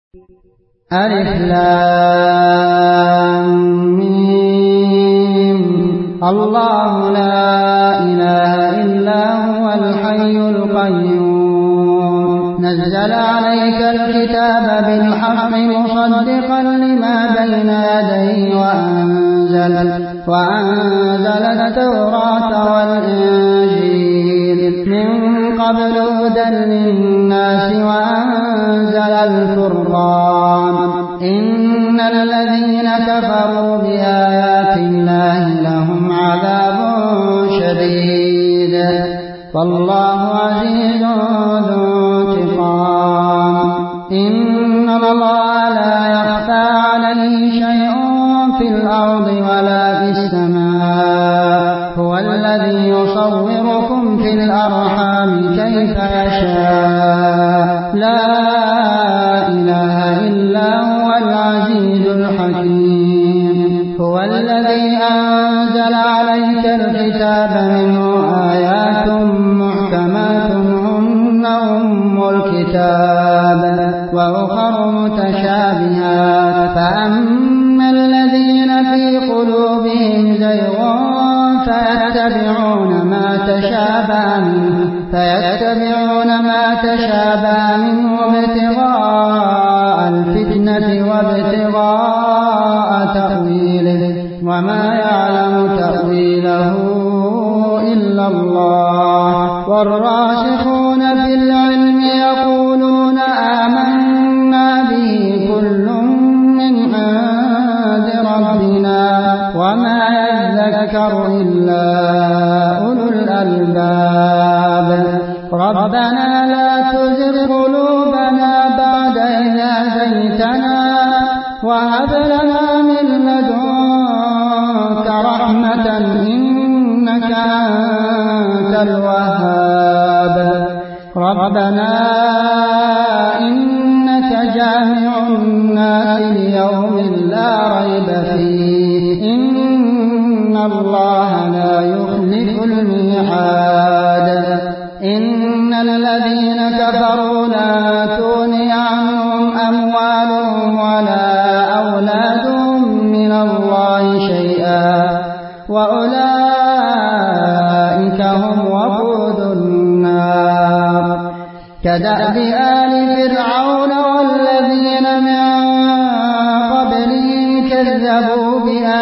ألف لام ميم. الله لا إله إلا هو الحي القيوم نزل عليك الكتاب بالحق مصدقا لما بين يديه وأنزل التوراة والإنجيل من قبل هدى للناس وأنزل الفرقان إن الذين كفروا بآيات الله لهم عذاب شديد والله عزيز ذو انتقام إن الله لا يخفى عليه شيء في الأرض ولا في السماء هو الذي يصوركم في الأرحام كيف يشاء لا إله إلا هو العزيز الحكيم هو الذي أنزل عليك الكتاب منه آيات محكمات هن أم الكتاب وأخر متشابهات فأما الذين في قلوبهم زيغ فيتبعون ما تشابه منه ابتغاء الفتنة وابتغاء تأويله وما يعلم تأويله إلا الله والراسخون في العلم يقولون آمنا به كل من عند ربنا وما يذكر إلا أولو الألباب ربنا لا تزغ قلوبنا بعد إذ هديتنا وهب لنا من لدنك رحمة إنك أنت الوهاب ربنا إنك جامع الناس ليوم لا ريب فيه إن الله لا يخلف الميعاد إن الذين كفروا لا تغني عنهم أموالهم ولا أولادهم من الله شيئا وأولئك هم وقود النار كدأب آل فرعون والذين من قبلهم كذبوا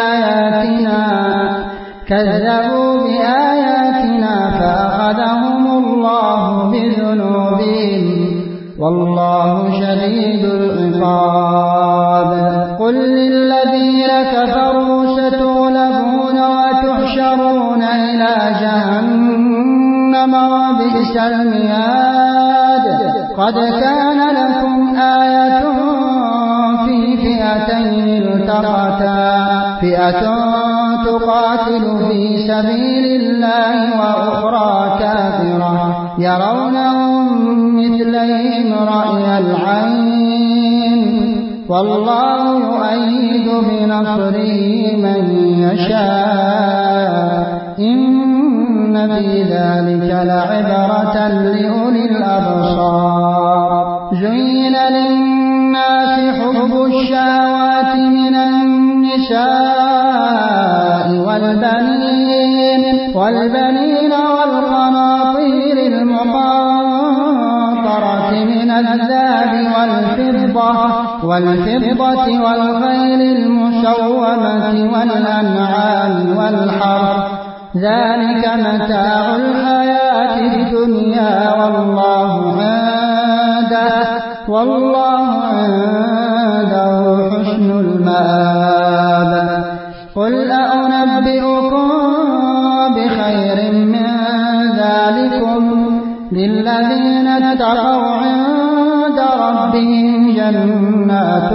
بآياتنا فأخذهم الله بذنوبهم والله شديد العقاب قل للذين كفروا ستغلبون وتحشرون إلى جهنم وبئس المهاد قد كان لكم آية في فئتين التقتا فئة تقاتل في سبيل الله وأخرى كافرة يرونهم مثليهم رأي العين والله يؤيد بنصره من يشاء إن في ذلك لعبرة لأولي الأبصار زين للناس حب الشهوات من النساء والبنين والقناطير المقنطرة من الذهب والفضة والخيل المسومة والأنعام والحرث ذلك متاع الحياة الدنيا والله عنده حسن المآب قل أنبئكم بخير من ذلكم للذين اتقوا عند ربهم جنات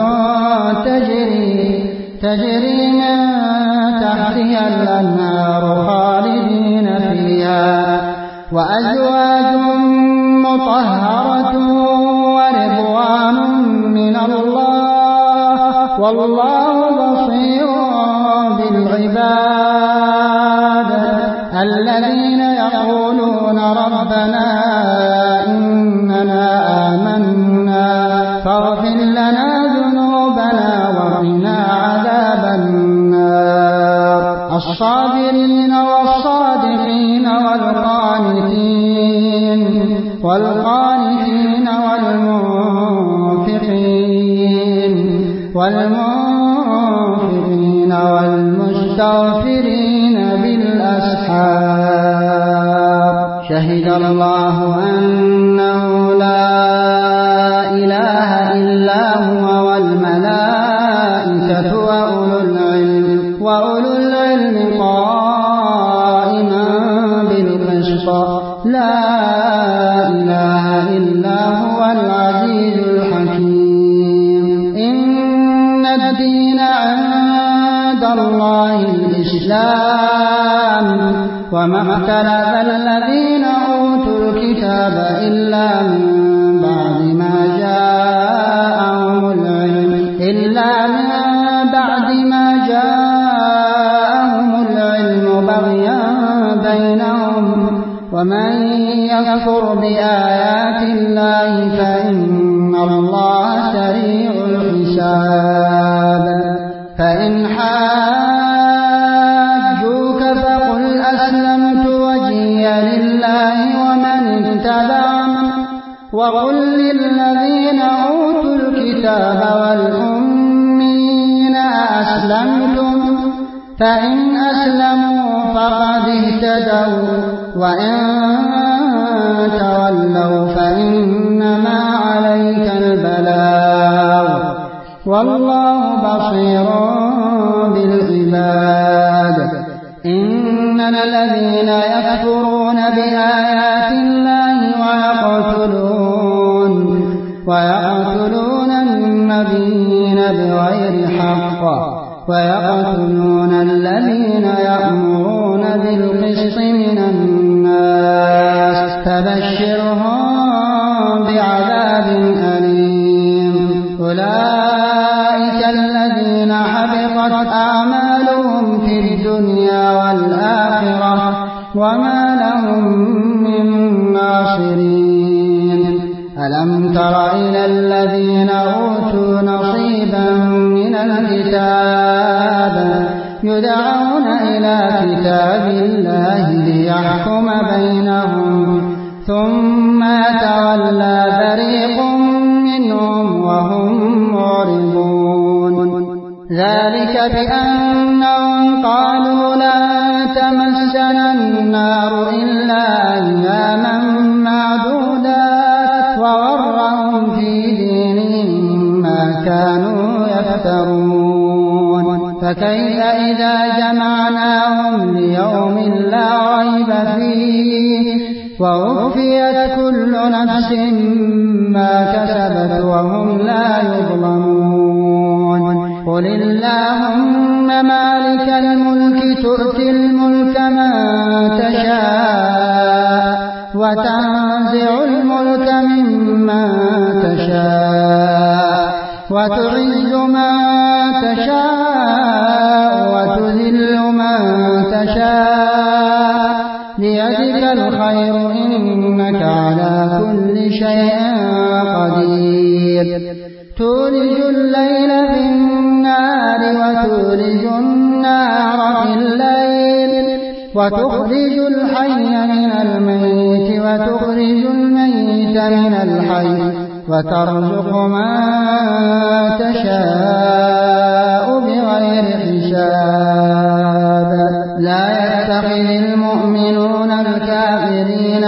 تجري من تحتها الأنهار خالدين فيها وأزواج مطهرة ورضوان من الله والله بصير بالعباد الذين يقولون ربنا إننا آمنا فاغفر لنا لنا ذنوبنا وقنا عذاب النار الصابرين والصادقين والقانتين والمنفقين والمستغفرين بالأسحار شهد الله أنه لا إله إلا هو والملائكة وأولو العلم قائما بالقسط لا إله إلا هو العزيز الحكيم إن الدين عند الله الإسلام وما اختلف الذين أوتوا الكتاب إلا من بعد ما جاءهم العلم بغيا بينهم ومن يكفر بآيات الله فإن الله سريع الحساب فإن حاجوك فقل أسلمت وجهي لله ومن اتبعني وقل للذين أوتوا الكتاب والأمين أسلمتم فإن أسلموا فقد اهتدوا وإن تولوا فإنما عليك البلاغ والله بصير بالعباد إن الذين يكفرون بآيات الله ويقتلون النبيين بغير حق ويقتلون الذين يأمرون بالقسط من الناس فبشرهم بعذاب أليم أولئك الذين حبطت أعمالهم في الدنيا والآخرة وما لهم من ناصرين ألم تر إلى الذين أوتوا نصيبا من الكتاب يدعون إلى كتاب الله ليحكم بينهم ثم تولى فريق منهم وهم معرضون ذلك بأنهم قالوا لا تمسنا النار إلا أياما معدودات وغرهم في دينهم ما كانوا يفترون فكيف إذا جمعناهم ليوم لا ريب فيه ووفيت كل نفس ما كسبت وهم لا يظلمون قل اللهم مالك الملك تؤتي الملك من تشاء وتنزع الملك ممن تشاء وتعز من تشاء وتذل من تشاء بيدك الخير إنك على كل شيء قدير تولج الليل في النار وتولج النار في الليل وتخرج الحي من الميت وتخرج الميت من الحي وترزق من تشاء بغير حساب لا يتخذ المؤمنون الكافرين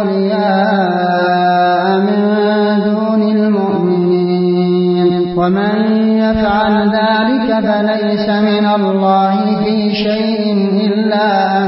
أولياء من دون المؤمنين ومن يفعل ذلك فليس من الله في شيء إلا أن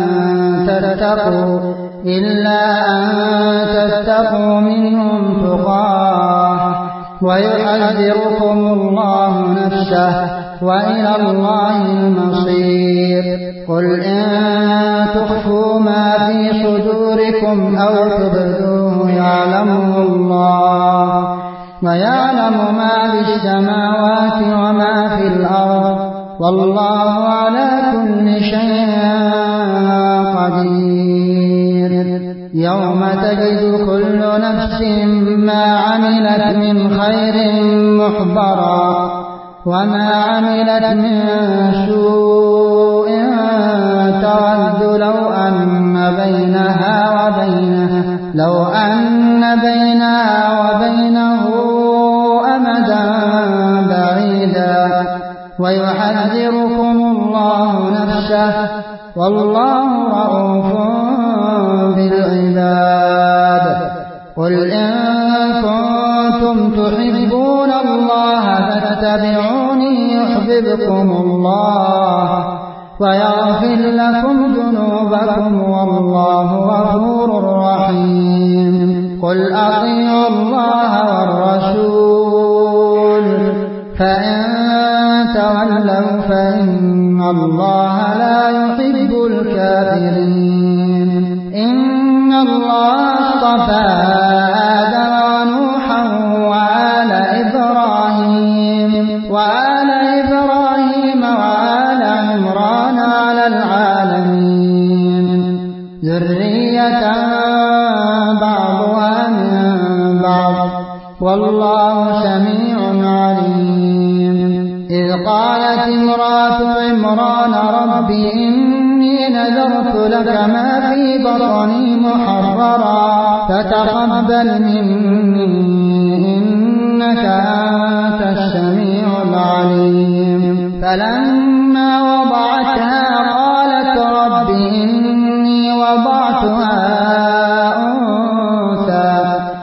تتقوا منهم تقاه ويحذركم الله نفسه وإلى الله المصير قل إن تخفوا ما في صدوركم أو تبدوه يعلمه الله ويعلم ما في السماوات وما في الأرض والله على كل شيء قدير يوم تجد كل نفس ما عملت من خير محضرا وما عملت من سوء تود لو أن بينها وبينه أمدا بعيدا ويحذركم الله نفسه والله رءوف بالعباد. قل إن كنتم تحبون الله فاتبعوني يحببكم الله ويغفر لكم ذنوبكم والله غفور رحيم. قل أطيعوا الله والرسول فإن تولوا فإن الله لا يحب الكافرين. إن الله اصطفى آدم ونوحا وآل إبراهيم وآل عمران على العالمين ذرية بعضها من بعض والله سميع عليم. إذ قالت امرأة عمران رب إني نذرت لك ما في بطني محررا فتقبل مني إنك أنت السميع العليم. فلما وضعتها قالت رب إني وضعتها أنثى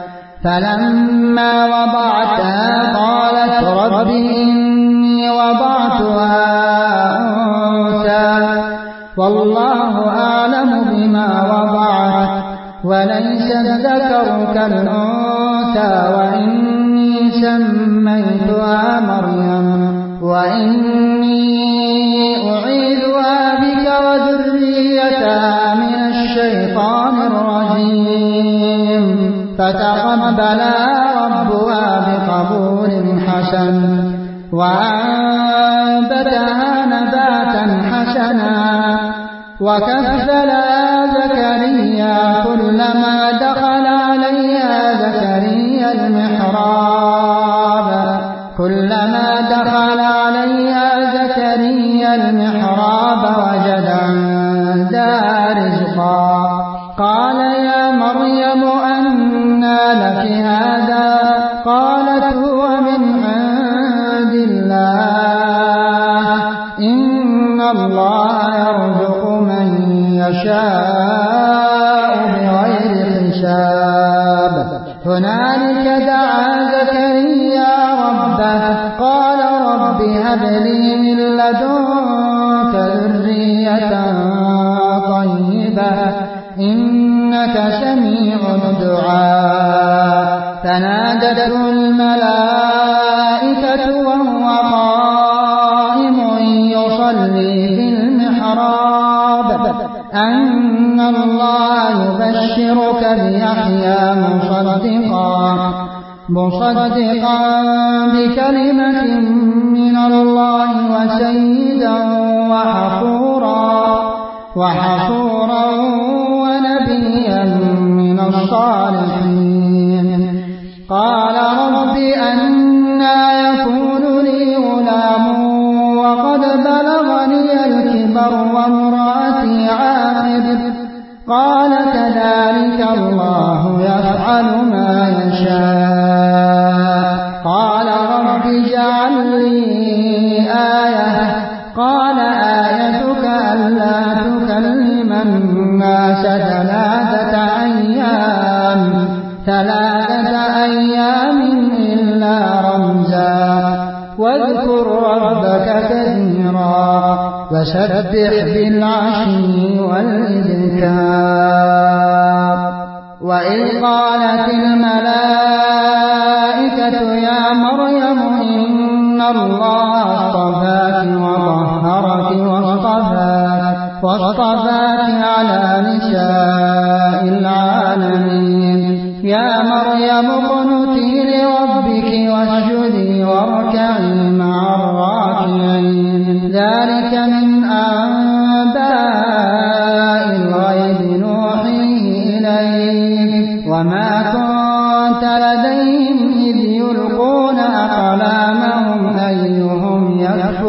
والله أعلم بما وضعت وليس الذكر كالأنثى وإني سميتها مريم وإني أعيذها بك وذريتها من الشيطان الرجيم. فتقبلها ربها بقبول حسن وأنبتها نباتا حسنا وكفلها زكريا كلما دخل عليها زكريا المحراب وجد عندها رزقا قال يا مريم أنى لك هذا قالت هو من عند الله إن الله يرزق من يشاء بغير حساب. هنالك دعا زكريا ربه قال رب هب لي من لدنك ذرية طيبة إنك سميع الدعاء. فنادته الملائكة وهو قائم يصلي في المحراب أن الله يبشرك بيحيى مصدقا بكلمة من الله وسيدا وحصورا ونبيا من الصالحين. قال رب أنى يكون لي غلام وقد بلغني الكبر وامرأتي عاقر قال كذلك الله يفعل ما يشاء. قال رب اجعل لي آية قال آيتك ألا تكلم الناس ثلاثة أيام إلا رمزا واذكر ربك كثيرا وسبح بالعشي والإبكار. وإذ قالت الملائكة يا مريم إن الله اصطفاك وطهرك واصطفاك على نساء العالمين. يا مريم اقنتي لربك واسجدي واركعي مع الراكعين. ذلك من أنباء الغيب نوحيه إليك وما كنت لديهم إذ يلقون أقلامهم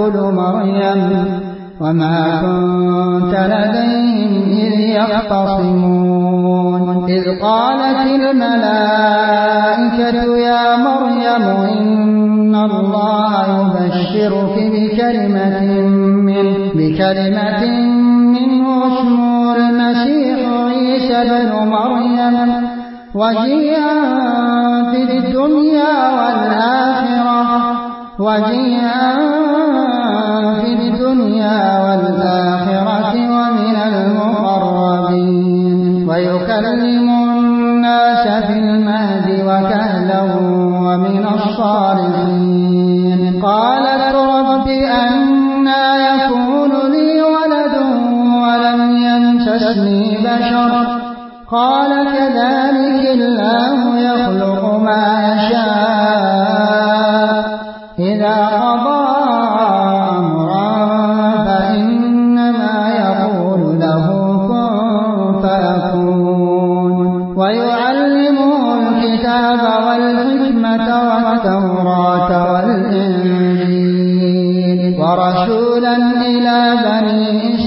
تأكل مريم وما كنت لديهم إذ يختصمون إذ قالت الملائكة يا مريم إن الله يبشرك بكلمة منه اسمه المسيح عيسى بن مريم وجيها في الدنيا والآخرة ومن المقربين ويكلم الناس في المهد وكهلا ومن الصالحين قالت رب أنى يكون لي ولد ولم يمسسني بشر قال كذلك الله يخلق ما يشاء إذا قضى أمرا فإنما يقول له كن فيكون ويعلمه الكتاب والحكمة والتوراة والإنجيل ورسولا إلى بني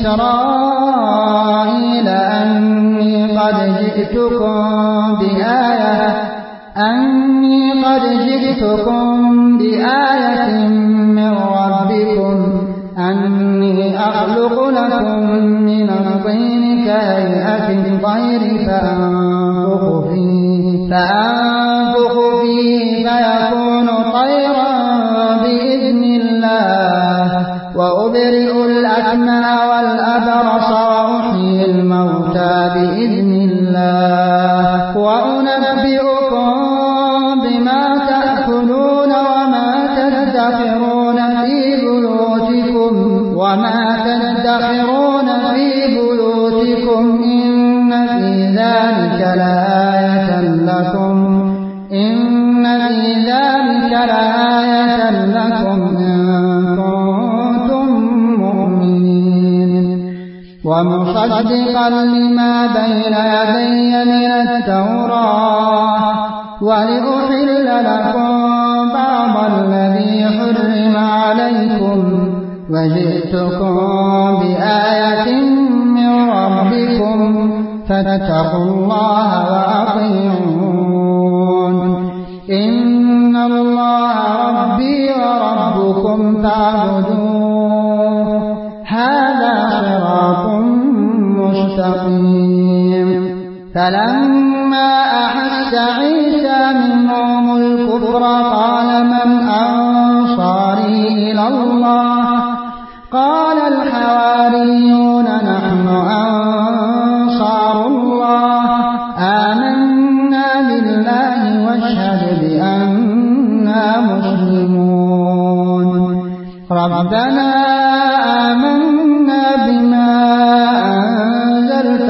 إسرائيل أني قد جئتكم بآية من ربكم أني أخلق لكم من الطين كهيئة الطير فأنفخ فيه فيكون طيرا بإذن الله وأبرئ الأكمى والأبرص وأحيي الموتى بإذن الله وأنبئكم بما تأكلون وما تدخرون في بيوتكم إن في ذلك لآية لكم إن كنتم مؤمنين ومصدقا لما بين يدي من التوراة ولأحل لكم بعض الذي حرم عليكم وجئتكم بآية من ربكم فاتقوا الله وأطيعون إن الله ربي وربكم فاعبدوه هذا صراط مستقيم فلما أحس عيسى منهم الكفر قال من أنصاري إلى الله قال الحواريون نحن أنصار الله آمنا بالله واشهد بأننا مسلمون ربنا آمنا بما أنزلت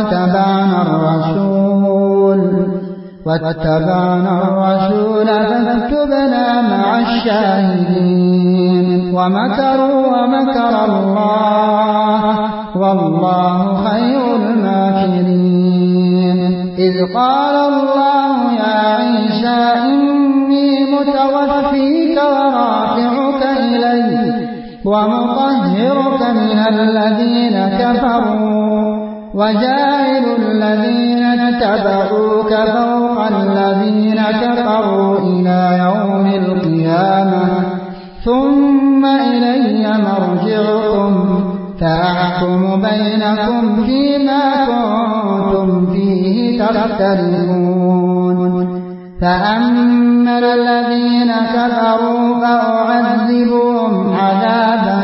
واتبعنا الرسول فاكتبنا مع الشاهدين ومكروا ومكر الله والله خير الماكرين إذ قال الله يا عيسى إني متوفيك ورافعك إلي ومطهرك من الذين كفروا وجاعل الذين اتبعوك فوق الذين كفروا إلى يوم القيامة ثم إلي مرجعكم فأحكم بينكم فيما كنتم فيه تختلفون فأما الذين كفروا فأعذبهم عذابا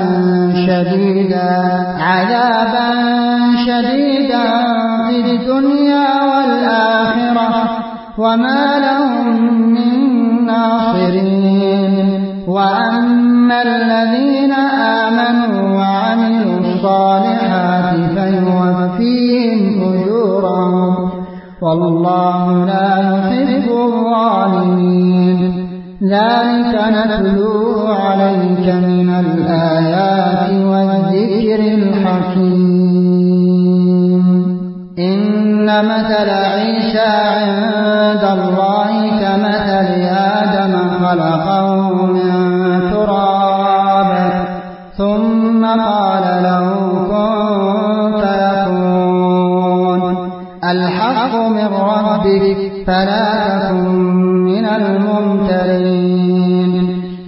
شديدا في الدنيا والآخرة وما لهم من ناصرين وأما الذين آمنوا وعملوا الصالحات فيوفيهم أجورهم والله لا يحب الظالمين ذلك نتلوه عليك من الآيات والذكر الحكيم إن مثل عيسى عند الله كمثل آدم خلقه من تراب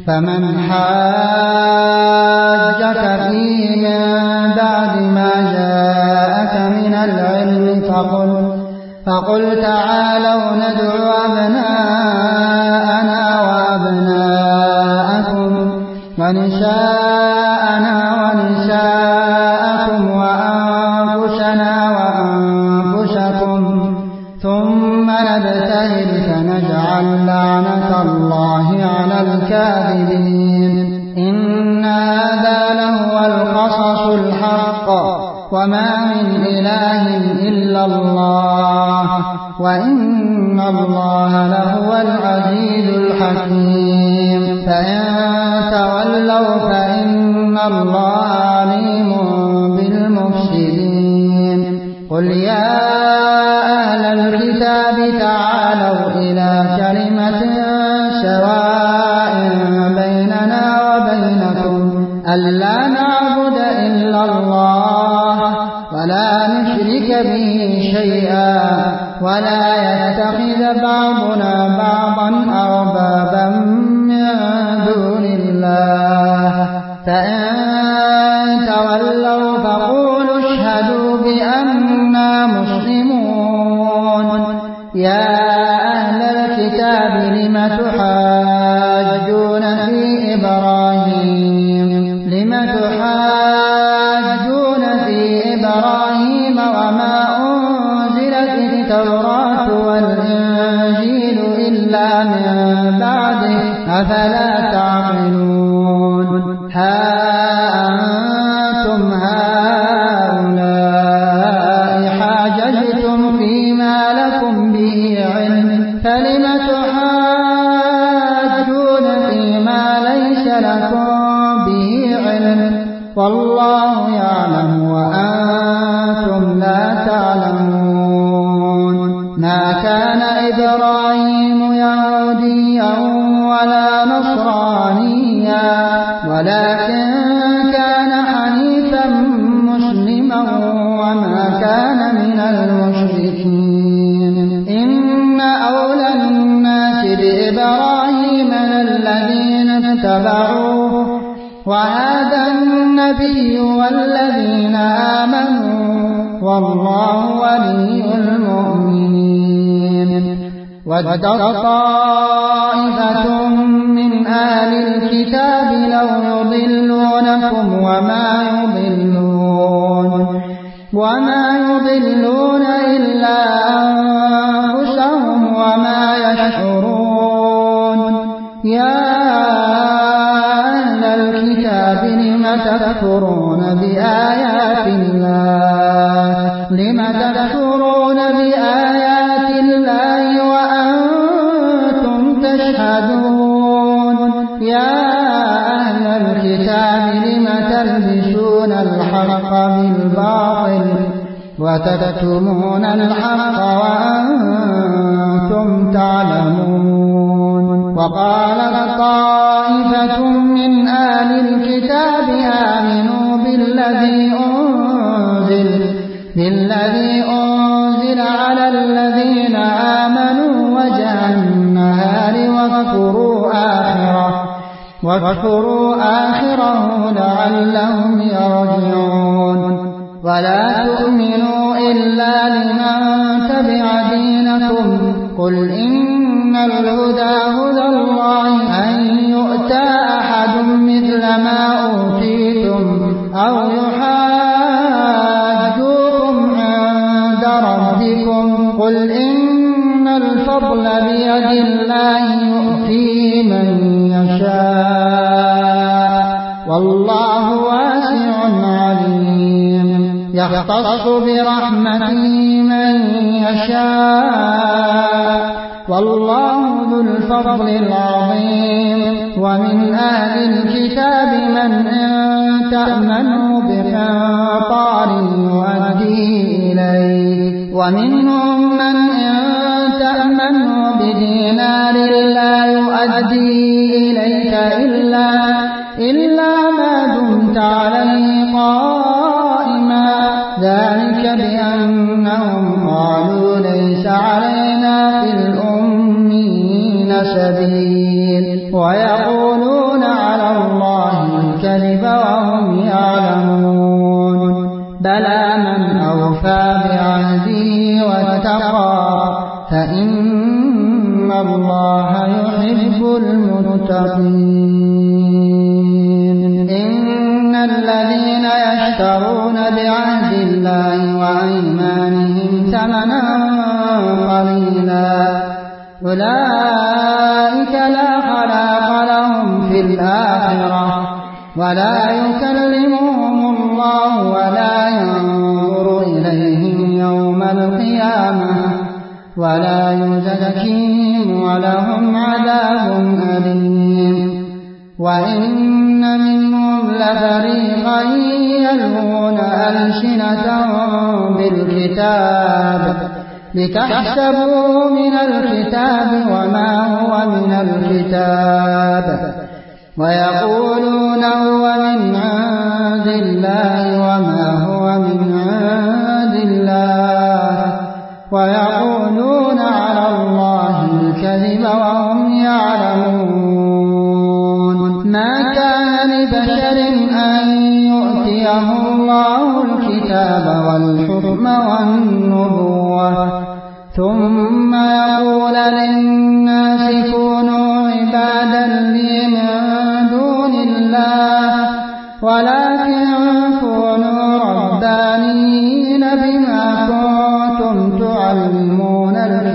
فمن حاجك فيه من بعد ما جاءك من العلم فقل تعالوا ندعو أبناءنا وأبناءكم ونساءنا ونساءكم وأنفسنا وأنفسكم ثم نبتهل فنجعل لعنة الله على الكاذبين. إن هذا لهو القصص الحق وما من إله إلا الله وإن الله لهو العزيز الحكيم. فإن تولوا فإن الله عليم بالمفسدين. قل يا أهل الكتاب تعالوا إلى كلمة سواء بيننا وبينكم ألا نعبد إلا الله ولا نشرك به شيئا ولا يتخذ بعضنا بعضا أربابا من دون الله. فإن تولوا فقولوا اشهدوا بأننا مسلمون. يا أهل الكتاب لم تحاجون في إبراهيم وما أنزلت التوراة والإنجيل إلا من بعده أفلا تعقلون. ها أنتم هؤلاء حاججتم فيما لكم به علم فلم تحاجون فيما ليس لكم به علم والله يعلم وأنتم لا تعلمون. ما كان إبراهيم يهوديا ولا نصرانيا ولكن كان حنيفا مسلما وما كان من المشركين. إن أولى الناس بإبراهيم الذين اتبعوه وهذا النبي والذين آمنوا والله ولي المؤمنين. ودت طائفة من أهل الكتاب لو يضلونكم وما يضلون إلا أنفسهم وما يشعرون. يا أهل الكتاب لم تكفرون بآيات الله وأنتم تشهدون. يا أهل الكتاب لم تلبسون الحق بالباطل وتكتمون الحق وأنتم تعلمون. وقالت طائفة من أهل الكتاب آمنوا بالذي أنزل على الذين آمنوا وجه النهار واكفروا آخره لعلهم يرجعون. ولا تؤمنوا إلا لمن تبع دينكم قل إن الهدى هدى الله أن يؤتى أحد مثل ما أوتيتم أو يحاجوكم عند ربكم قل إن الفضل بيد الله يؤتيه من يشاء والله واسع عليم. يختص برحمته من يشاء والله ذو الفضل العظيم. ومن أهل الكتاب من إن تأمنه بقنطار يؤديه إليك ومنهم من إن تأمنه بدينار لا يؤدي إليك إلا ما دمت عليه قائما ذلك بأنهم قالوا ليس علينا في الأمين سبيل ويقولون أولئك لا خلاق لهم في الآخرة ولا يكلمهم الله ولا ينظر إليهم يوم القيامة ولا يزكيهم ولهم عذاب أليم. وإن منهم لفريقا يلوون ألسنتهم بالكتاب لتحسبوه من الكتاب وما هو من الكتاب ويقولون هو من عند الله وما هو من عند الله ويقولون على الله الكذب وهم يعلمون. ما كان لبشر أن يؤتيه الله الكتاب والحكم والنبوة ثم يقول للناس كونوا عبادا لي من دون الله ولكن كونوا ربانيين بما كنتم تعلمون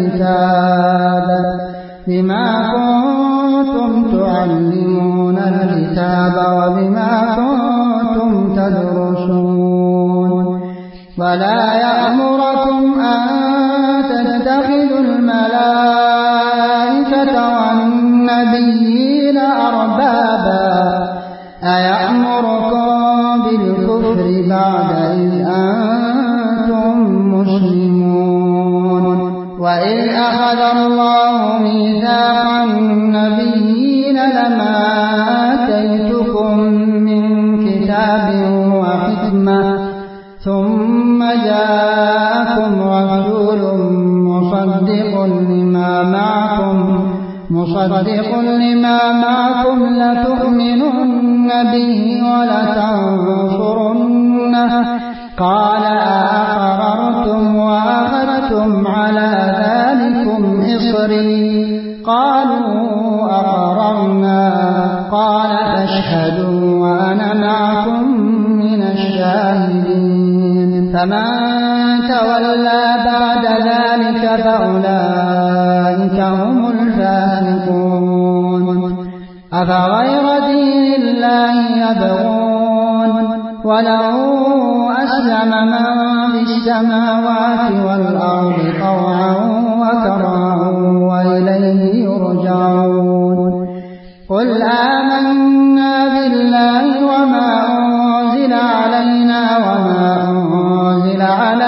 الكتاب وبما كنتم تدرسون. ولا يأمركم أن تتخذوا الملائكة والنبيين أربابا أيأمركم بالكفر بعد إذ أنتم مسلمون. وإذ أخذ الله ميثاق النبيين لما آتيتكم من كتاب وحكمة ثم جاءكم رسول مصدق لما معكم لتؤمنن به ولتنصرنه قال أأقررتم وأخذتم على ذلكم إصري قالوا أقررنا قال فاشهدوا وأنا معكم من الشاهدين. فمن تولى بعد ذلك فأولئك هم الفاسقون. أفغير دين الله يبغون وله أسلم من في السماوات والأرض طوعا وكرها وإليه يرجعون. قل آمنا بالله وما أنزل علينا وما أنزل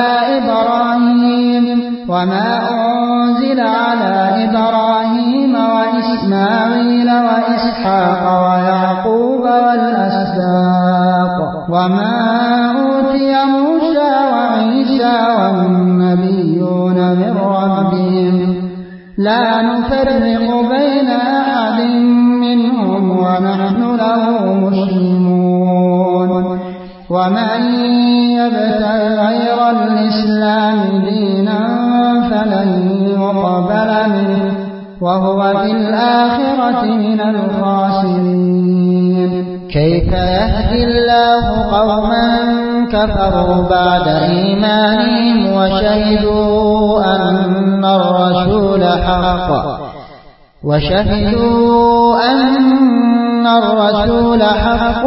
على إبراهيم وإسماعيل وإسحاق ويعقوب والأسباط وما أوتي موسى وعيسى والنبيون من ربهم لا نفرق بين أحد منهم ونحن له مسلمون. ومن يبتغ غير الإسلام دينا فلن يقبل منه وهو في الآخرة من الخاسرين. كيف يهدي الله قوما كفروا بعد إيمانهم وشهدوا أن الرسول حق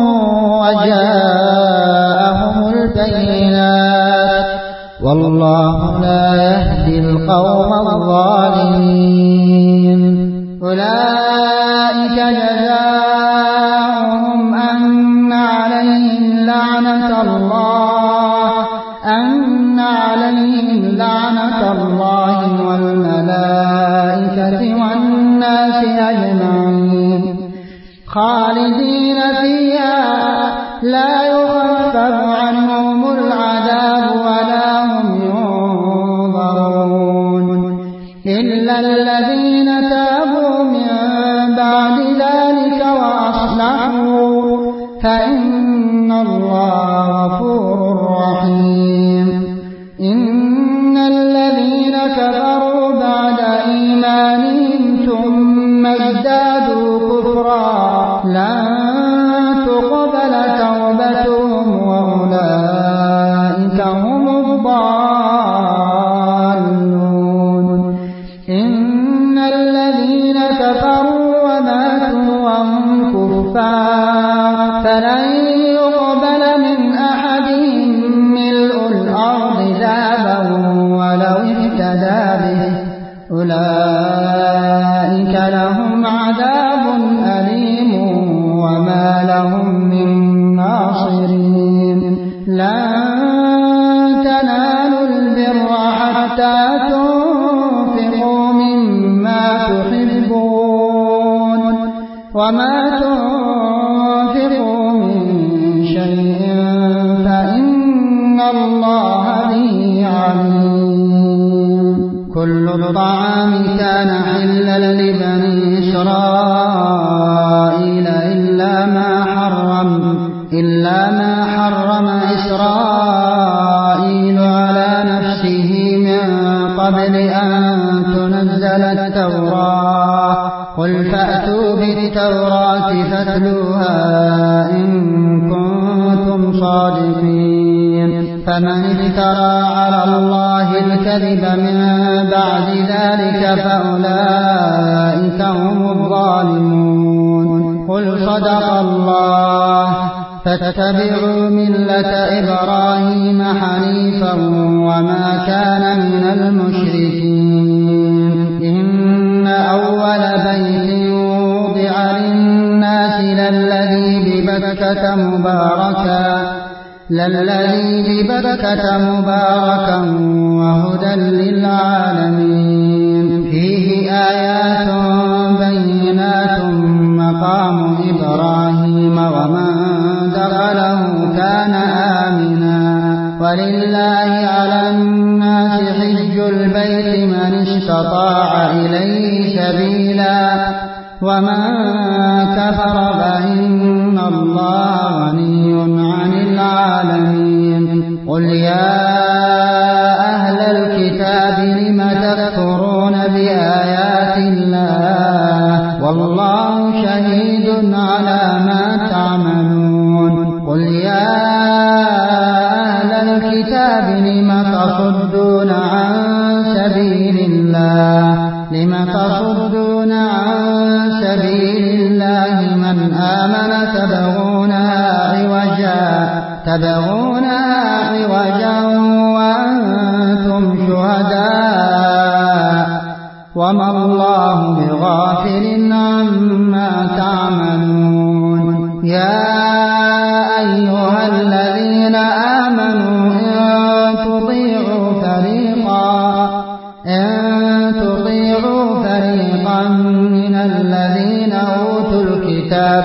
وجاءهم البينات والله لا يهدي القوم الظالمين. أولئك جزاؤهم أن عليهم لعنة الله والملائكة والناس أجمعين خالدين فيها لا يخفف عنهم العذاب ولا هم ينظرون إلا الذين تابوا من بعد ذلك وأصلحوا فإن الله غفور رحيم. إن الذين كفروا بعد إيمانهم ثم ازدادوا كفرا لن تقبل توبتهم وأولئك هم الضالون. إن فلن يقبل من أحدهم ملء الأرض ذهبا ولو افتدى به أولئك لهم عذاب أليم وما لهم من ناصرين لن تنالوا البر حتى تنفقوا مما تحبون وما تنفقوا من شيء فإن الله به عليم كل الطعام كان حلا لبني إسرائيل إلا ما حرم إسرائيل على نفسه من قبل أن تنزل التوراة قل فأتوا بالتوراة فاتلوها إن كنتم صادقين فمن افترى على الله الكذب من بعد ذلك فأولئك هم الظالمون قل صدق الله فاتبعوا ملة إبراهيم حنيفا وما كان من المشركين إن أول بيت وضع للناس للذي ببكة مباركا وهدى للعالمين فيه آيات بينات مقام إبراهيم ومن دخله كان آمنا ولله على الناس حج البيت من استطاع إليه سبيلا ومن كفر فإن الله غني عن العالمين قل يا أهل الكتاب لم تكفرون بآيات الله والله شهيد على ما تعملون قل يا أهل الكتاب لم تصدون عن سبيل الله من آمن تبغونها عوجا وأنتم شهداء وما الله بغافل عما تعملون يا أيها الذين آمنوا إن تطيعوا فريقا من الذين أوتوا الكتاب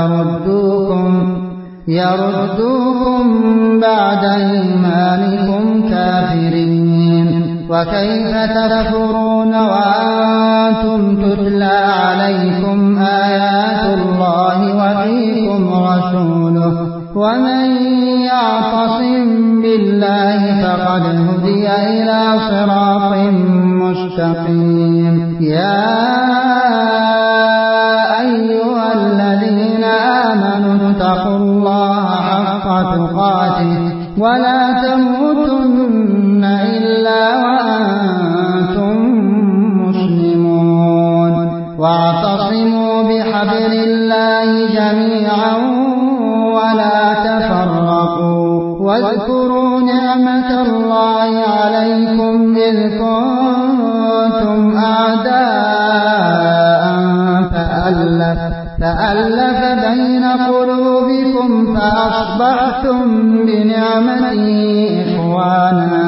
يردوكم بعد إيمانكم كافرين وكيف تكفرون وأنتم تتلى عليكم آيات الله وفيكم رسوله ومن يعتصم بالله فقد هدي إلى صراط مستقيم يا أيها الذين آمنوا اتقوا الله حق تقاته ولا تموتن إلا وأنتم مسلمون واعتصموا بحبل الله جميعا ولا تفرقوا واذكروا نعمة الله عليكم إذ كنتم أعداء فألف بين قلوبكم فأصبحتم بنعمته إخوانا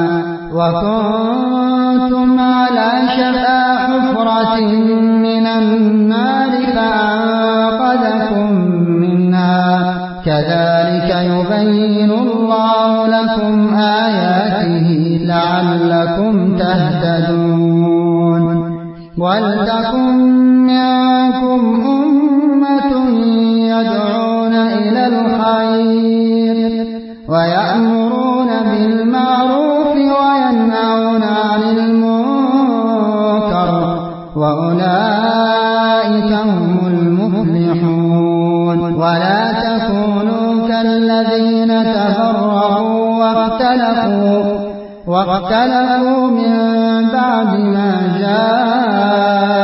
وكنتم على شفا حفرة من النار فأنقذكم منها كذلك يبين الله لكم آياته لعلكم تهتدون ولتكن منكم أمة يدعون إلى الخير ويأمرون بالمعروف وينهون عن المنكر وأولئك هم المفلحون ولا تكونوا كالذين تفرقوا واختلفوا من بعد ما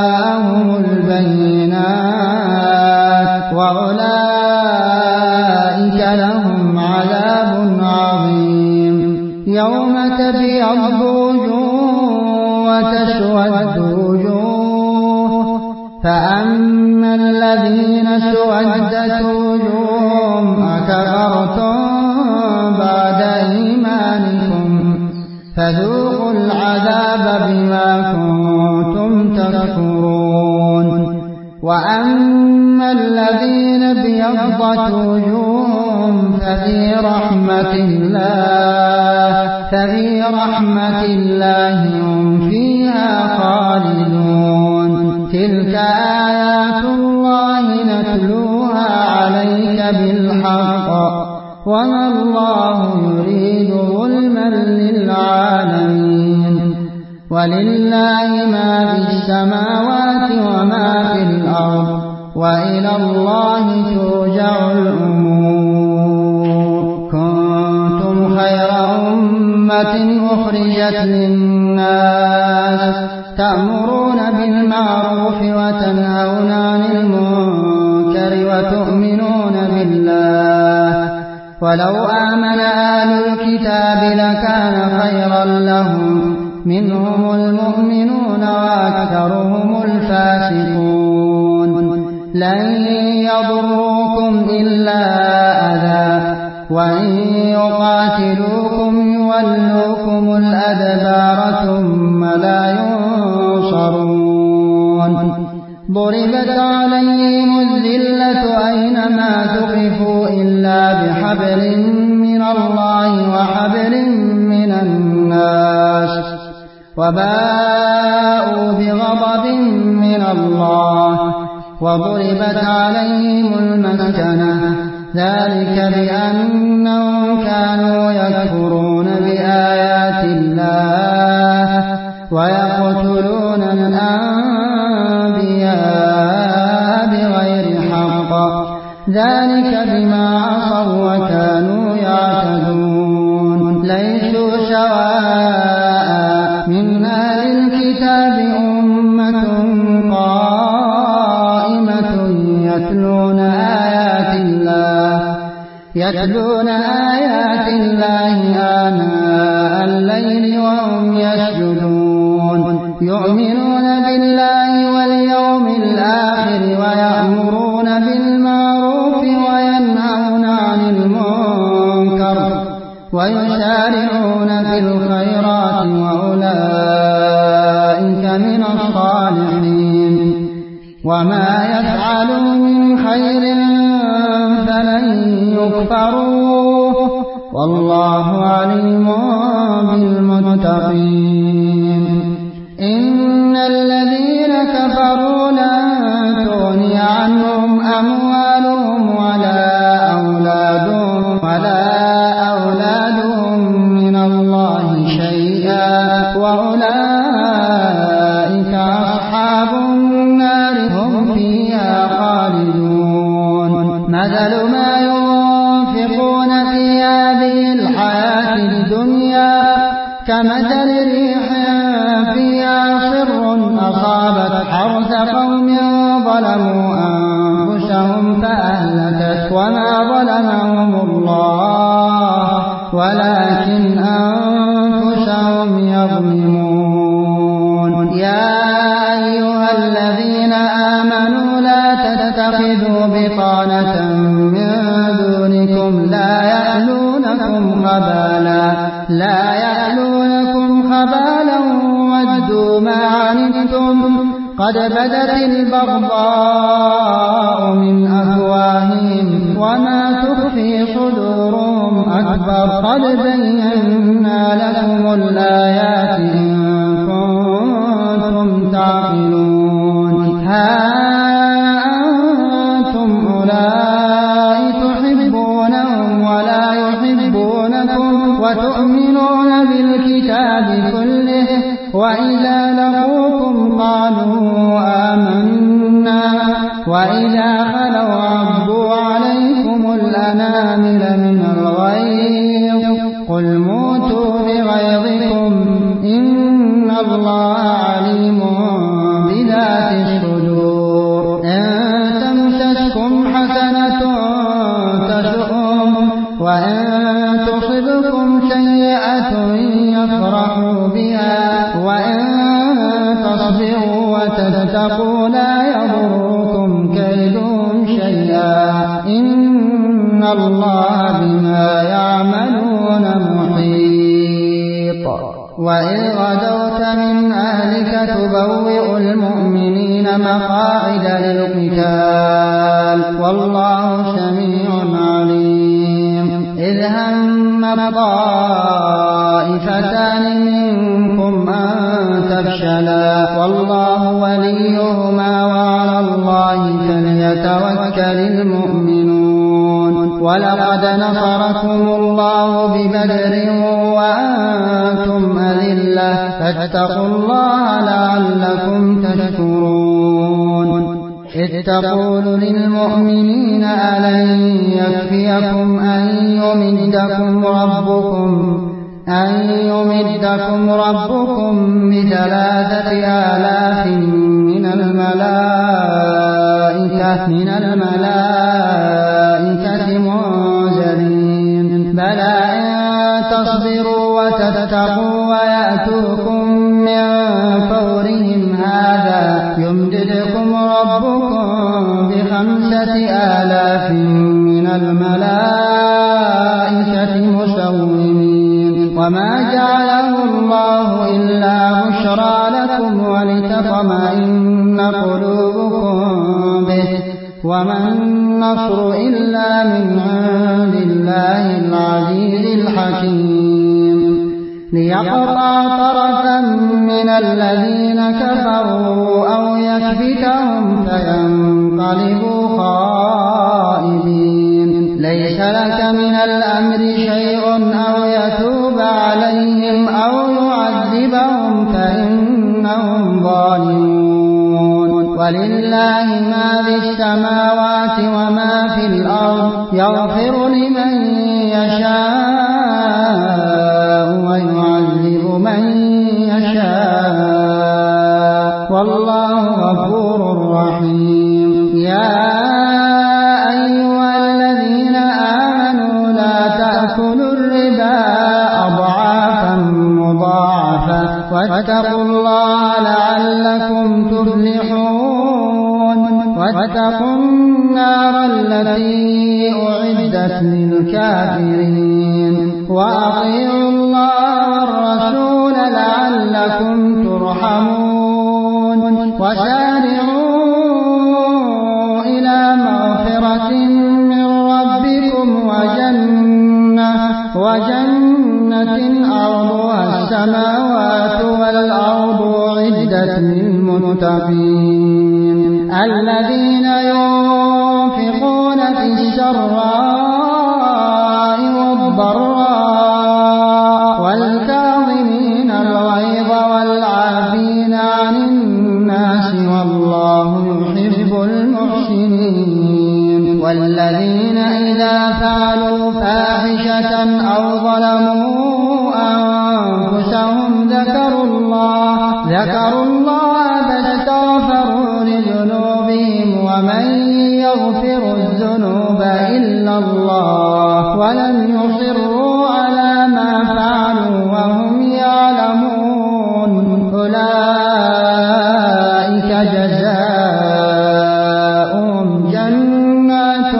جاءهم البينات وأولئك العذاب بما كنتم تكفرون. وأما الذين ابيضت وجوههم ففي رحمة الله هم فيها خالدون. تلك آيات الله نتلوها عليك بالحق وما الله يريد ظلما للعالمين. ولله ما في السماوات وما في الأرض وإلى الله ترجع الأمور. كنتم خير أمة أخرجت للناس تأمرون بالمعروف وتنهون عن المنكر وتؤمنون بالله. ولو آمن أهل الكتاب لكان خيرا لهم منهم المؤمنون وأكثرهم الفاسقون. لن يضروكم إلا أذى وإن يقاتلوكم يولوكم الأدبار ثم لا ينصرون. ضربت عليهم الذلة أينما ثقفوا إلا بحبل من الله وحبل من الناس وباءوا بغضب من الله وضربت عليهم المسكنة ذلك بأنهم كانوا يكفرون بآيات الله ويقتلون الأنبياء بغير حق ذلك بما عصوا وكانوا يعتدون. ليسوا سواء من أهل الكتاب أمة قائمة يتلون آيات الله آناء الليل وهم يسجدون. يؤمنون بالله واليوم الآخر ويأمرون بالمعروف وينهون عن المنكر ويسارعون في الخيرات وأولئك من الصالحين. وما يفعلوا من خير فلن يكفروه والله عليم بالمتقين. إن الذين كفروا لن تغني عنهم أموالهم ولا أولادهم من الله شيئا وأولئك أصحاب النار هم فيها خالدون. مثل ما ينفقون في هذه الحياة الدنيا كمثل ريح فيها صر أصابت حرث قوم ظلموا أنفسهم فأهلكت وما ظلمهم الله ولكن أنفسهم يظلمون. يا أيها الذين آمنوا لا تتخذوا بطانة من دونكم لا يألونكم خبالا ودوا ما عنتم قد بدت البغضاء من أفواههم وما تخفي صدورهم أكبر قد بينا لكم الآيات إن كنتم تعقلون. ها أنتم أولئك تحبونهم ولا يحبونكم وتؤمنون بالكتاب كله وإذا لقوكم قالوا آمنا وإذا خلوا عضوا عليكم الأنامل من الغيظ قل موتوا بغيظكم إن الله عليم بذات الصدور. إن تمسسكم حسنة تسؤهم وإن تصبكم سيئة يفرحوا بها وإن تصبروا وتتقوا لا يضركم كيدهم شيئا إن الله بما يعملون محيط. وإذ غدوت من أهلك تبوئ المؤمنين مقاعد للقتال والله سميع عليم إذ هم طائفتان منكم أن تفشلا والله وليهما وعلى الله فليتوكل المؤمنون ولقد نصركم الله ببدر وأنتم أذلة فاتقوا الله لعلكم تشكرون إذ تقول للمؤمنين ألن يكفيكم أن يمدكم ربكم ب3,000 من الملائكة منزلين بلى إن تصبروا وتتقوا ويأتوكم من فورهم هذا يمددكم ربكم ب5,000 من الملائكة مسومين وما جعله الله إلا بشرى لكم ولتطمئن قلوبكم به وما النصر إلا من عند الله العزيز الحكيم ليقطع طرفا من الذين كفروا أو يكبتهم فينقلبوا خائبين ليس لك من الأمر شيء أو يتوب عليهم أو يعذبهم فإنهم ظالمون ولله ما في السماوات وما في الأرض يغفر لمن يشاء ويعذب من يشاء والله غفور رحيم يا أيها الذين آمنوا لا تأكلوا الربا أضعافا مضاعفة واتقوا الله لعلكم تفلحون واتقوا النار التي أعدت للكافرين وأطيعوا الله والرسول لعلكم ترحمون وسارعوا إلى مغفرة من ربكم وجنة أرضها السماوات والأرض أعدت للمتقين الذين ينفقون في السراء والضراء والكاظمين الغيظ والعافين عن الناس والله يحب المحسنين والذين إذا فعلوا فاحشة أو ظلموا أنفسهم ذكروا الله فاستغفروا لذنوبهم ومن يغفر الذنوب إلا الله ولم يصروا على ما فعلوا وهم يعلمون أولئك جزاؤهم جنات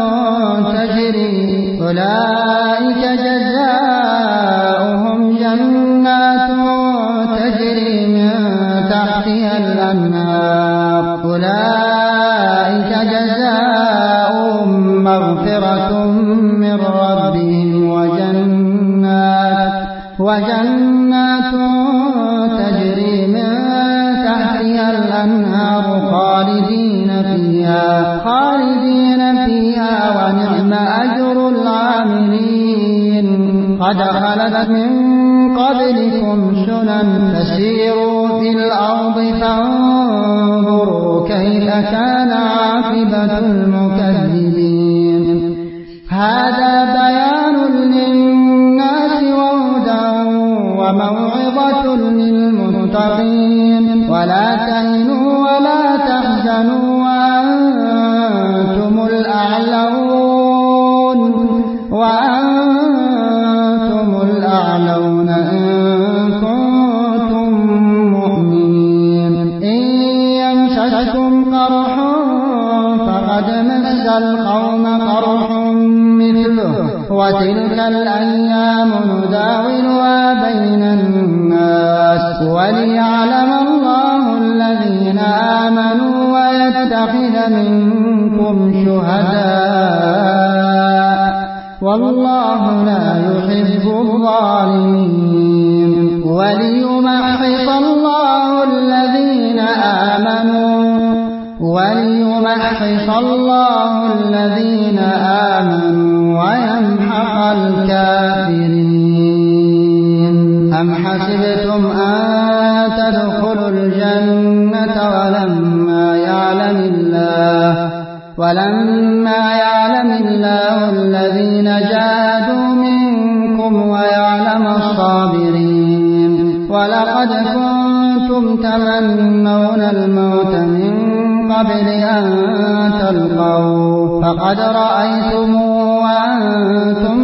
تجري من تحتها الأنهار أولئك جزاؤهم مغفرة من ربهم وجنات تجري من تحتها الأنهار خالدين فيها ونعم أجر العاملين قد خلت من قبلكم سنن فسيروا في الأرض فانظروا كيف كان عاقبة المكذبين هذا بيان للناس وهدى وموعظة للمتقين ولا تهنوا ولا تحزنوا وأنتم الأعلون إن كنتم مؤمنين إن يمسسكم قرح فقد مس القوم قرح مثله وتلك الأيام نداولها بين الناس وليعلم الله الذين آمنوا ويتخذ منكم شهداء والله لا يحب الظالمين وليمحص الله الذين آمنوا ويمحق الكافرين أم حسبتم أن تدخلوا الجنة ولما يعلم الله الذين جاهدوا منكم ويعلم الصابرين ولقد كنتم تمنون الموت من قبل أن تلقوه فقد رأيتموه وأنتم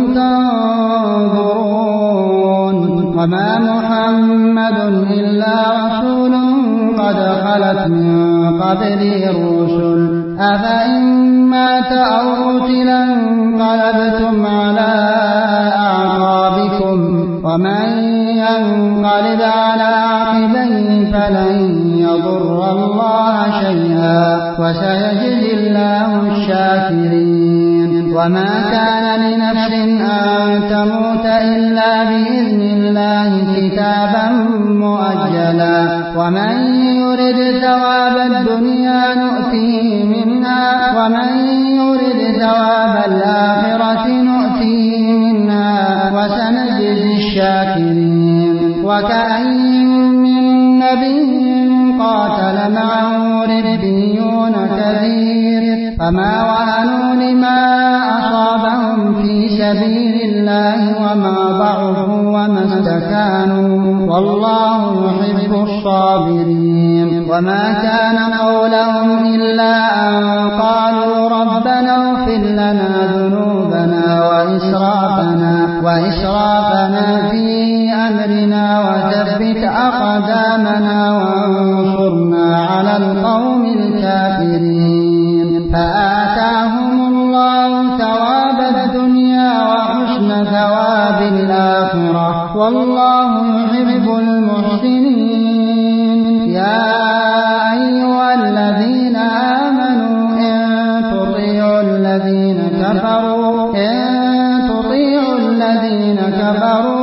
تنظرون وما محمد إلا رسول قد خلت من قبله الرسل أفإن مات أو قتل انقلبتم على أعقابكم ومن ينقلب على عقبيه فلن يضر الله شيئا وسيجزي الله الشاكرين وما كان لنفس أن تموت إلا بإذن الله كتابا مؤجلا ومن يرد ثواب الدنيا نؤتيه منها ومن يرد ثواب الآخرة نؤتيه منها وسنجزي الشاكرين وكأين من نبي قاتل معه ربيون كثير فما وهنوا لما أصابهم في سبيل الله وما ضعفوا وما استكانوا والله يحب الصابرين وما كان قولهم إلا أن قالوا ربنا اغفر لنا ذنوبنا وإسرافنا في أمرنا وثبت أقدامنا وانصرنا على القوم الكافرين فآتاهم الله ثواب الدنيا وحسن ثواب الآخرة والله يحب المحسنين يا أيها الذين آمنوا إن تطيعوا الذين كفروا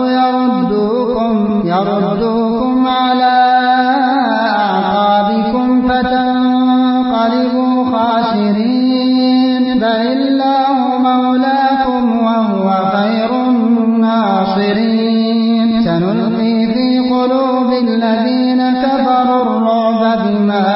يردوكم على أعقابكم فتنقلبوا خاسرين بل الله مولاكم وهو خير الناصرين سنلقي في قلوب الذين كفروا الرعب بما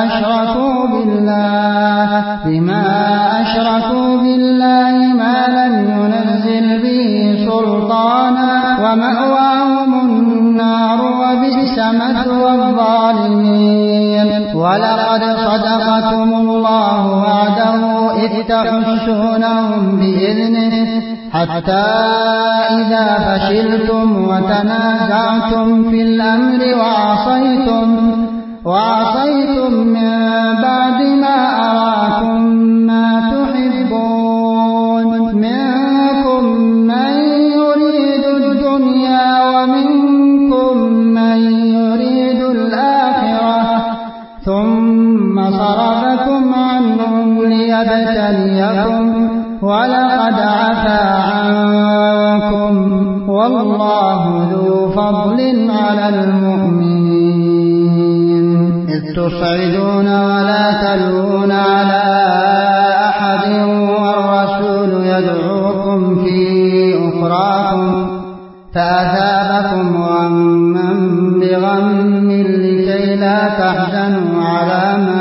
أشركوا بالله ما لم ينزل به سلطانا ومأواهم النار وبئس مثوى الظالمين ولقد صدقكم الله وعده إذ تحسونهم بإذنه حتى إذا فشلتم وتنازعتم في الأمر وعصيتم من بعد ما أراكم ما تحبون منكم من يريد الدنيا ومنكم من يريد الآخرة ثم صرفكم عنهم ليبتليكم ولقد عفا عنكم والله ذو فضل على المؤمنين إذ تصعدون ولا تلوون على أحد والرسول يدعوكم في أخراكم فأثابكم غما بغم لكي لا تحزنوا على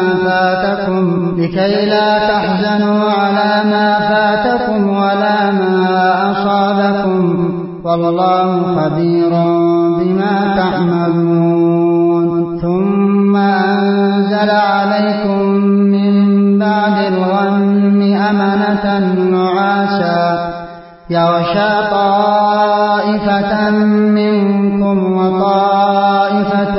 ما فاتكم ولا ما أصابكم والله خبير بما تعملون ثم أنزل عليكم من بعد الغم أمنة نعاسا يغشى طائفة منكم وطائفة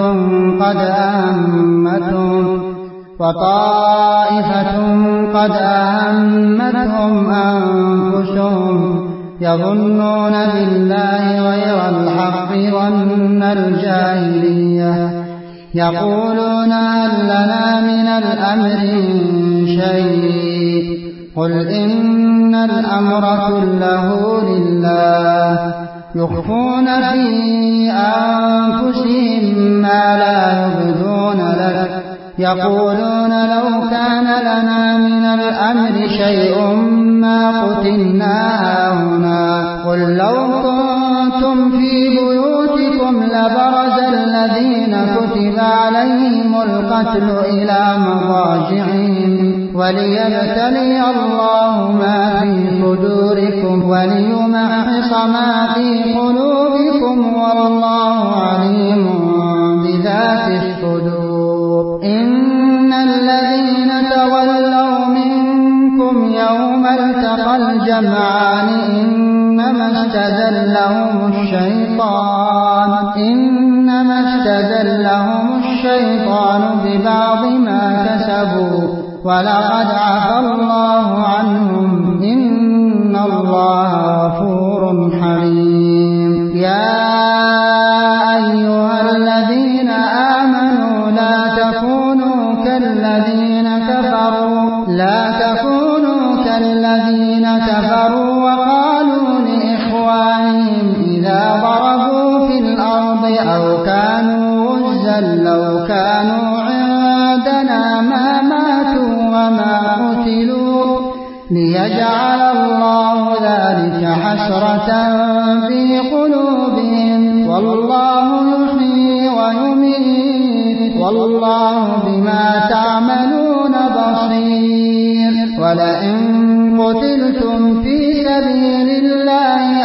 قد أهمتهم أنفسهم يظنون بالله غير الحق ظن الجاهلية يقولون هل لنا من الأمر شيء قل إن الأمر كله لله يخفون في أنفسهم ما لا يبدون لك يقولون لو كان لنا من الأمر شيء ما قتلنا هاهنا قل لو كنتم في بيوتكم لبرز الذين كتب عليهم القتل إلى مضاجعهم وليبتلي الله ما في صدوركم وليمحص ما في قلوبكم والله عليم بذات الصدور إن الذين تولوا منكم يوم التقى الجمعان إنما استزلهم الشيطان ببعض ما كسبوا ولقد عفى الله عنهم إن الله غفور حليم يا أيها الذين آمنوا لا تكونوا كالذين كفروا وقالوا لإخوانهم إذا ضربوا في الأرض أو كانوا غزا لو كانوا عندنا ما ماتوا وما قتلوا ليجعل الله ذلك حسرة في قلوبهم والله يحيي ويميت والله بما تعملون بصير ولئن قتلتم في سبيل الله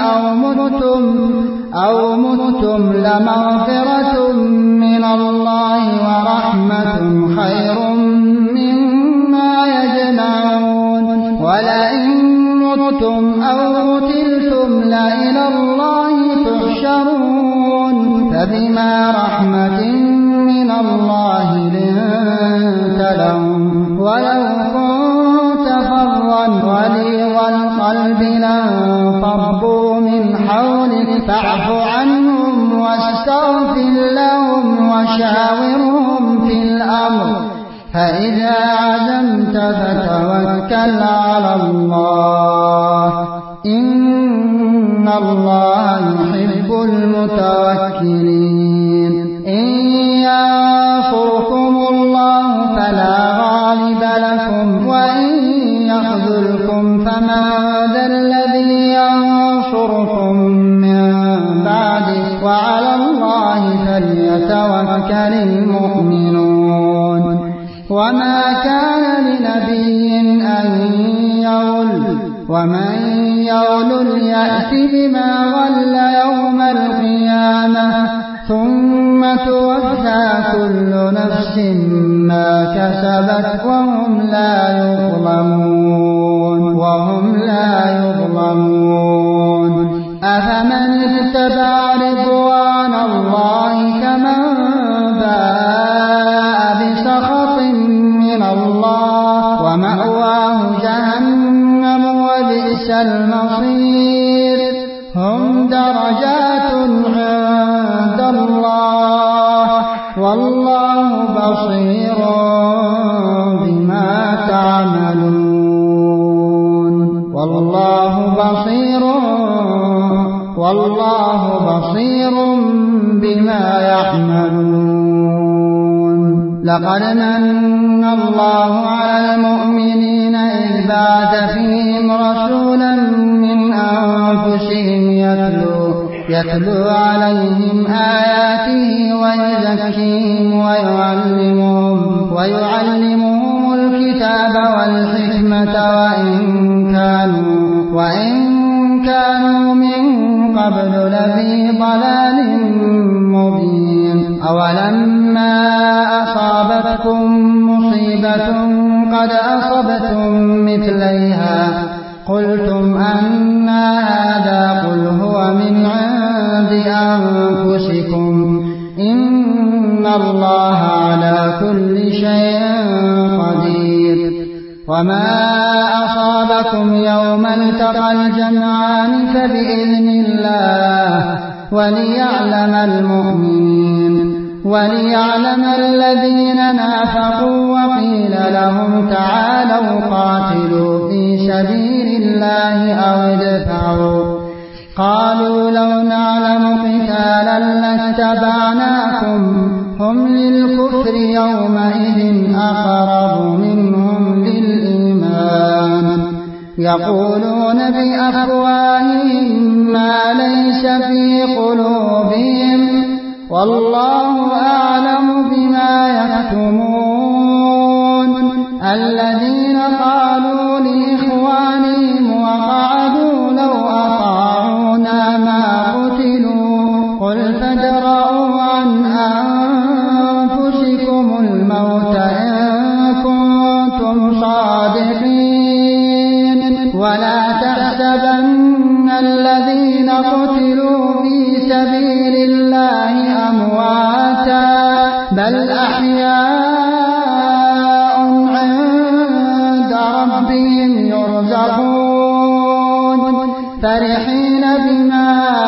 أو متم لمغفرة من الله ورحمة خير مما يجمعون ولئن متم أو قتلتم لإلى الله تحشرون فبما رحمة من الله لنت لهم ولو كنت فظا غليظ القلب لانفضوا من حولك فاعف عنهم واستغفر لهم وشاورهم في الأمر فإذا عزمت فتوكل على الله إن الله يحب المتوكلين إن ينصركم الله فلا غالب لكم وإن يخذلكم فمن ذا الذي ينصركم من بعده وعلى الله فليتوكل المؤمنون وما كان لنبي أن يغل ومن يغل يأت بما غل يوم القيامة ثم توفى كل نفس ما كسبت وهم لا يظلمون أفمن اتبع رضوان الله كمن باء بسخط من الله ومأواه جهنم وبئس المصير هم درجات عند الله والله بصير بما تعملون والله بصير بما يعملون لقد من الله على المؤمنين إذ بعث فيهم رسولا من أنفسهم يتلو عليهم آياته ويزكيهم ويعلمهم الكتاب والحكمة وإن كانوا من قبل لفي ضلال مبين أولما أصابتكم مصيبة قد أصبتم مثليها قلتم أن هذا قل هو من عند أنفسكم إن الله على كل شيء قدير وما أصابكم لكم يوم التقى الجمعان فبإذن الله وليعلم الذين نافقوا وقيل لهم تعالوا قاتلوا في سبيل الله أو ادفعوا قالوا لو نعلم قتالا لاتبعناكم هم للكفر يومئذ أقرب منهم للإيمان يقولون بأفواههم ما ليس في قلوبهم والله أعلم بما يكتمون الذين قالوا لإخوانهم وقعدوا لو أطاعونا ما قتلوا قل فادرءوا عن أنفسكم الموت إن كنتم صادقين ولا تحسبن الذين قتلوا في سبيل الله أمواتا بل أحياء عند ربهم يرزقون فرحين بما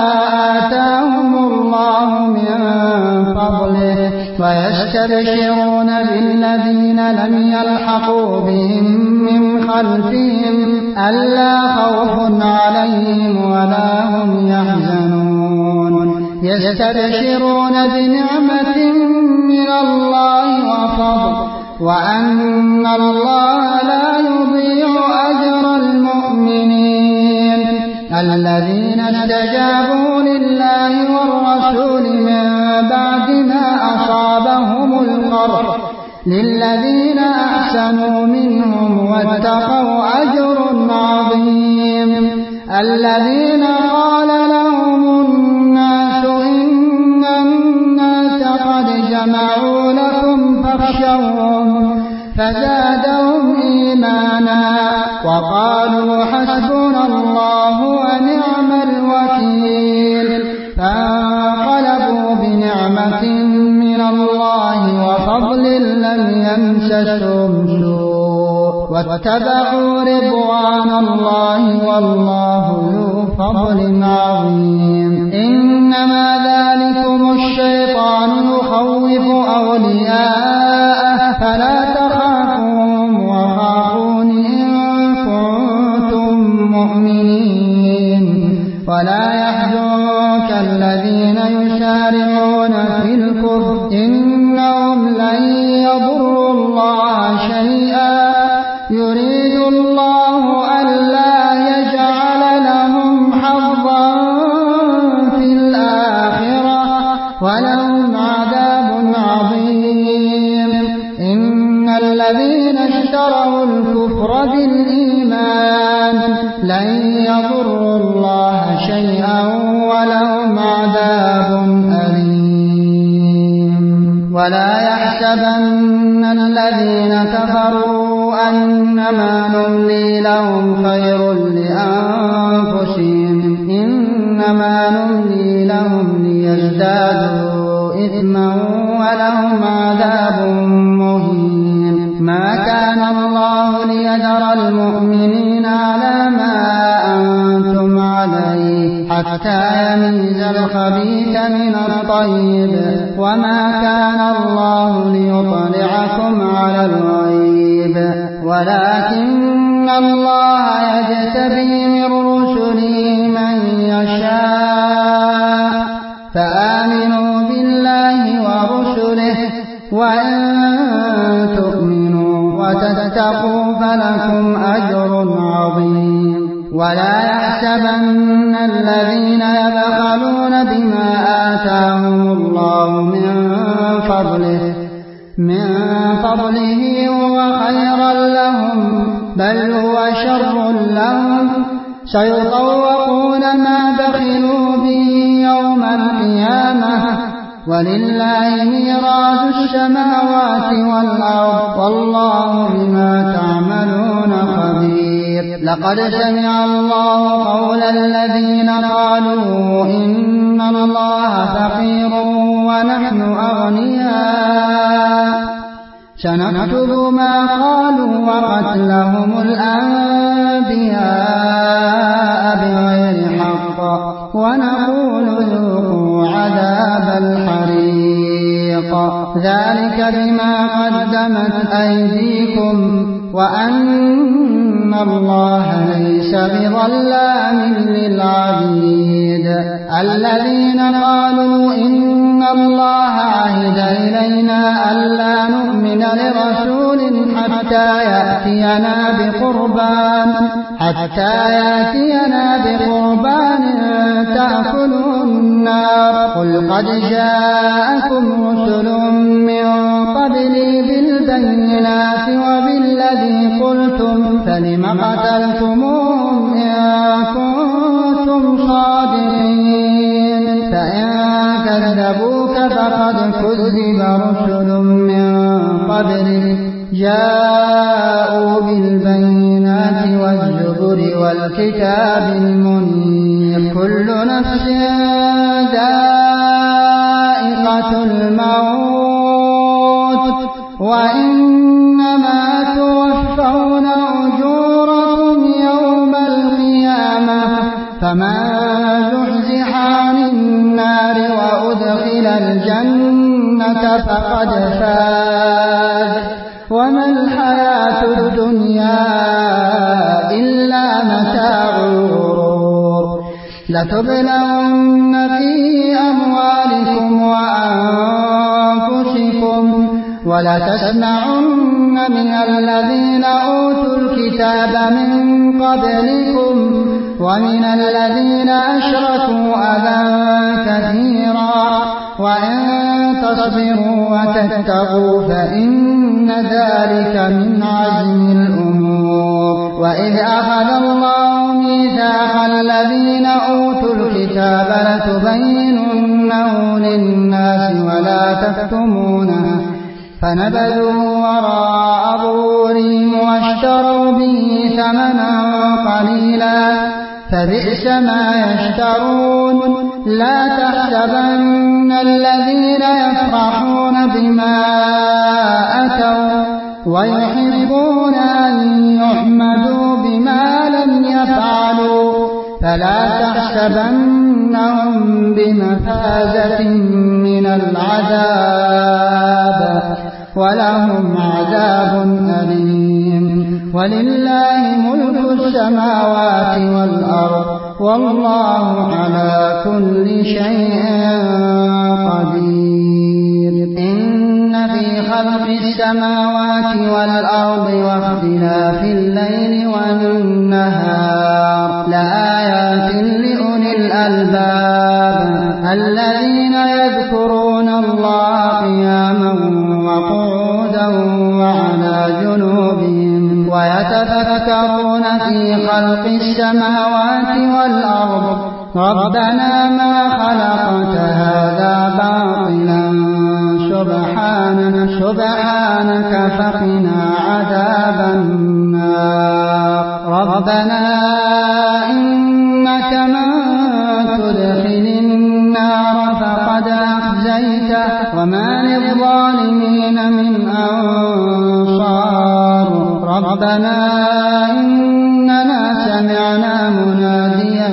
آتاهم الله من فضله ويستبشرون بالذين لم يلحقوا بهم من خلفهم ألا خوف عليهم ولا هم يحزنون يستبشرون بنعمة من الله وفضل وأن الله لا يضيع أجر المؤمنين الذين استجابوا لله والرسول من بعد ما أصابهم القرح للذين أحسنوا منهم واتقوا أجر عظيم الذين قال لهم الناس إن الناس قد جمعوا لكم فاخشوهم فزادهم إيمانا وقالوا حسبنا الله ونعم الوكيل فانقلبوا بنعمة من الله وفضل لم يمسسهم سوء واتبعوا رضوان الله والله ذو فضل عظيم إنما ذلكم الشيطان يخوف أولياءه فلا تخافوهم وخافون إن كنتم مؤمنين ولا يحزنك الذين يسارعون في الكفر إنهم لن يضروا الله شيئا يريد الله ألا يجعل لهم حظا في الآخرة ولهم عذاب عظيم إن الذين اشتروا الكفر بالإيمان لن يضروا الله شيئا ولهم عذاب أليم ولا يحسبن الذين كفروا أنما نملي لهم خير لأنفسهم إنما نملي لهم ليزدادوا إثما ولهم عذاب مهين ما كان الله ليذر المؤمنين على ما أنتم عليه حتى يميز الخبيث من الطيب وما كان الله ليطلعكم على الغيب ولكن الله يجتبي من رسله من يشاء فآمنوا بالله ورسله وإن تؤمنوا وتتقوا فلكم أجر عظيم ولا يحسبن الذين يبخلون بما آتاهم الله من فضله هو خيرا لهم بل هو شر لهم سيطوقون ما بخلوا به يوم القيامة ولله ميراث السماوات والأرض والله بما تعملون خبير لقد سمع الله قول الذين قالوا إن الله فقير ونحن أغنياء سنكتب ما قالوا وقتلهم الأنبياء بالحق ونقول ذوقوا عذاب الحريق ذلك بما قدمت أيديكم وأن الله ليس بظلام للعبيد الذين قالوا إن الله عهد إلينا ألا نؤمن لرسول حتى يأتينا بقربان تأكله النار قل قد جاءكم رسل من قبلي بالبينات وبالذي قلتم فلم قتلتموهم إن كنتم صادقين فإن كذبوك فقد كذب رسل من قبلك جاءوا بالبينات والزبر والكتاب المنير كل نفس ذائقة الموت وإنما توفون أجوركم يوم القيامة فمن زحزح عن النار وأدخل الجنة فقد فاز وما الحياة الدنيا إلا متاع الغرور لتبلون في أموالكم وأنفسكم ولتسمعن من الذين أوتوا الكتاب من قبلكم ومن الذين أشركوا أذى كثيرا وإن تصبروا وتتقوا فإن ذلك من عزم الأمور وإذ أخذ الله ميثاق الذين أوتوا الكتاب لتبيننه للناس ولا تكتمونه فنبذوه وراء ظهورهم واشتروا به ثمنا قليلا فبئس ما يشترون لا تحسبن الذين يفرحون بما أتوا ويحبون أن يحمدوا بما لم يفعلوا فلا تحسبنهم بمفازة من العذاب ولهم عذاب أليم ولله ملك السماوات والأرض والله على كل شيء قدير إن في خلق السماوات والأرض واختلاف الليل والنهار لآيات لأولي الألباب الذين يذكرون الله قياما وقعودا وعلى جنوبهم ويتفكرون في خلق السماوات والأرض ربنا ما خلقت هذا باطلا سبحانك فقنا عذاب النار ربنا إنك من تدخل النار فقد أخزيته وما للظالمين من أنصار ربنا إننا سمعنا مناديا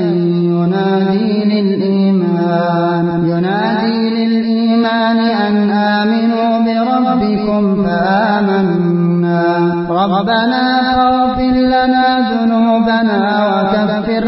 ينادي للإيمان أن آمنوا بربكم فآمنا ربنا فاغفر لنا ذنوبنا وكفر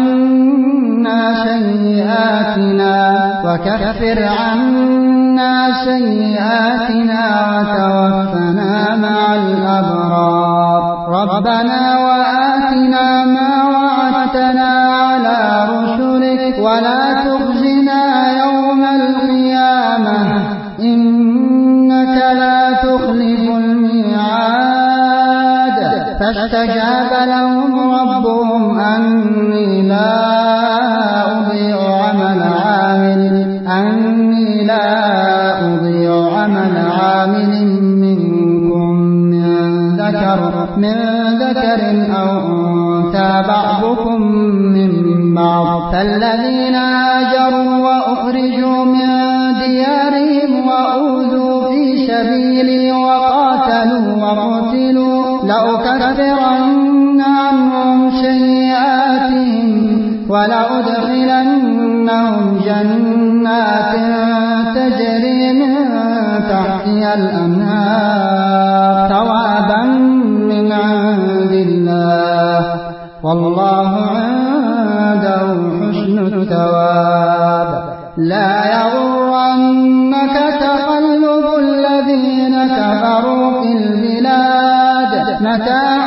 عنا سيئاتنا وتوفنا مع الأبرار ربنا وآتنا ما وعدتنا على رسلك ولا تخزنا يوم القيامة إنك لا تخلف الميعاد فاستجاب لهم ربهم أني لا أضيع عمل عامل منكم من ذكر أو أنثى بعضكم من بعض فالذين هاجروا وأخرجوا من ديارهم وأوذوا في سبيلي وقتلوا لأكفرن عنهم سيئاتهم ولأدخلنهم جنات تجري من تحتها الأنهار ثوابا من عند الله والله عنده حسن الثواب لا يغرنك تقلب الذين كفروا في البلاد متاع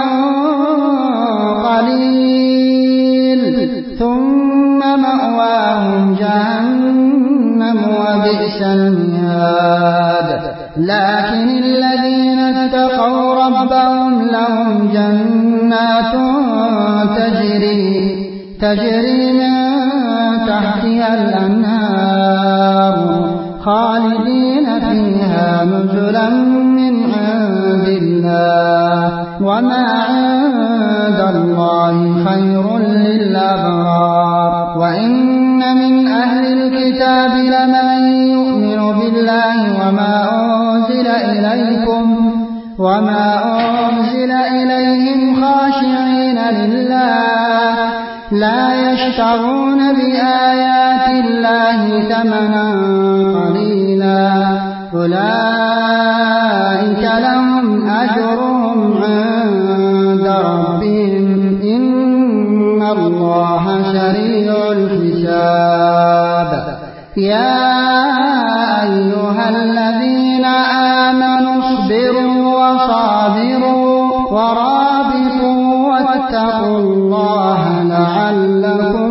قليل ثم مأواهم جهنم وبئس المهاد لكن الذين اتقوا ربهم لهم جنات تجري من تحتها الأنهار خالدين فيها نزلا من عند الله وما عند الله خير للأبرار وإن من أهل الكتاب لمن يؤمن بالله وما أنزل إليهم خاشعين لله لا يشترون بآيات الله ثمنا قليلا أولئك لهم أجرهم عند ربهم إن الله سريع الحساب يا أيها الذين آمنوا اصبروا وصابروا ورابطوا واتقوا الله لعلكم